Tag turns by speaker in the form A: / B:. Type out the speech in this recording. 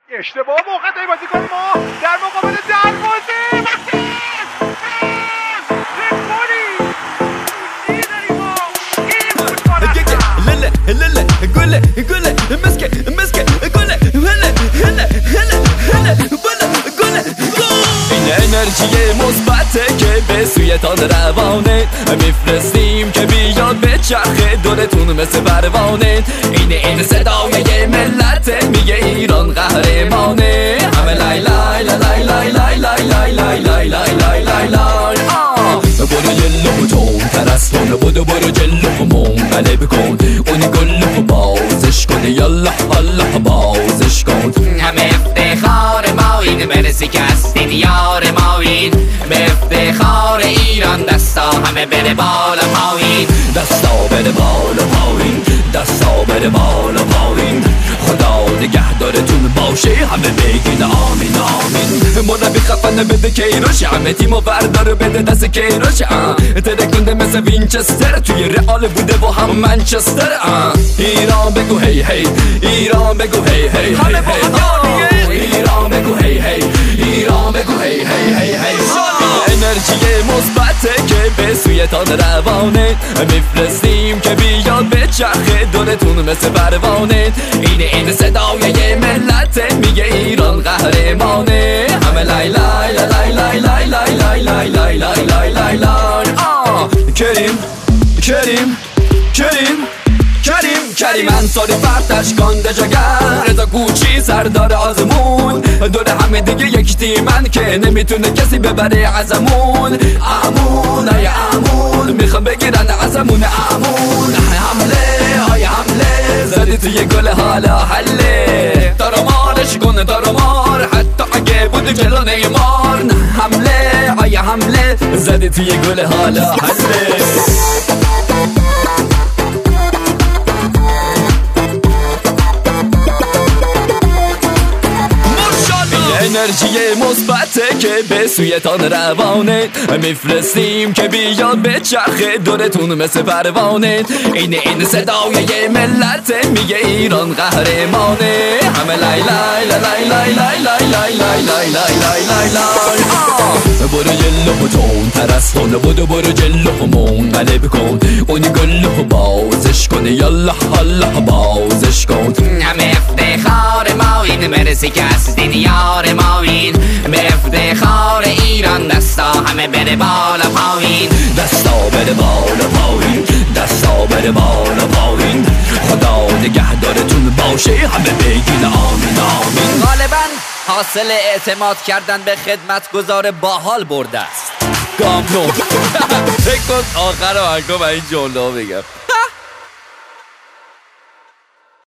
A: اشتباه موقع بازیکن ما در مقابل دروازه
B: انرژی مثبته که به سویتان روانه میفرستیم که بیاد به چرخه دورتون مثل پروانه. این صدای ملت میگه ایران قهرمانه. همه لای لای لای لای لای لای لای لای لای لای لای لای لای. برو جلو تون ترستون برو جلو منقلب بکن اونی گلو بازش کن یالله الله بازش کن.
C: همه افتخار ما این برسی که هستین یار ما این به افتخار ایران دستا همه بره بالا پایین
B: دستا بره بالا پایین دستا بره بالا پایین. خدا نگهدارتون باشه همه بگین آمین آمین. مربی خفن بده کیروش همه تیمو بردار بده دست کیروش ترکنده مثل وینچستر توی رئال بوده و هم منچستر. ایران بگو هی هی ایران بگو هی هی همه با ایران بگو هی هی ایران بگو هی هی هی هی. انرژی مثبته که به سویتان روانه میفرستیم که بیاد به چرخه دورتون مثل پروانه. این صدای ملت میگه ایران قهرمانه. همه لای لای لای لای لای لای لای لای لای لای لای لای لای. کریم کریم کریم کریم کریم انصاری فرتش کانده جگر رضا کوچی سردار آزمون دور همه دیگه یک تیمن که نمیتونه کسی ببره ازمون. امون ای امون میخوام بگیرن ازمون امون. حمله های حمله زدی توی گل حالا حله دارمارش کنه دارمار حتی اگه بود جلو نیمار. حمله های حمله زدی توی گل حالا حله. انرژی مثبته که به سویتان روانه میفرستیم که بیاد به چرخه دورتون مثل پروانه. این صدای ملت میگه ایران قهرمانه. همه لای لای لای لای لای لای لای لای لای لای لای لای لای. برو جلو تون ترستون برو جلو منقلب کن اونی گلو بازش کن یالله الله بازش کن.
C: همه افتخار ما این مرسی که هستین یار ما این به افتخار ایران دستا همه بره بالا پایین
B: دستا بره بالا پایین دستا بره بالا پایین. خدا نگهدارتون باشه همه بگین آمین آمین.
D: غالبا حاصل اعتماد کردن به خدمتگزار باحال برده است.
B: گام نو فکر کن آخر آهنگا من این جمله بگم.